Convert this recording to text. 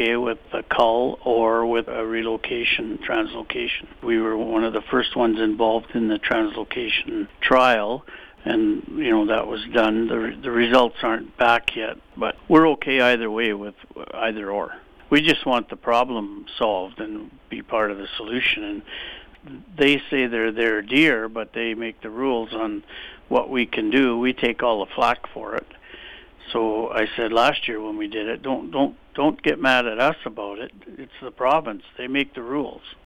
okay with a cull or with a relocation, translocation. We were one of the first ones involved in the translocation trial, and that was done. The results aren't back yet, but we're okay either way with either or. We just want the problem solved and be part of the solution. And they say they're their deer, but they make the rules on what we can do. We take all the flack for it. So I said last year when we did it, don't get mad at us about it. It's the province. They make the rules.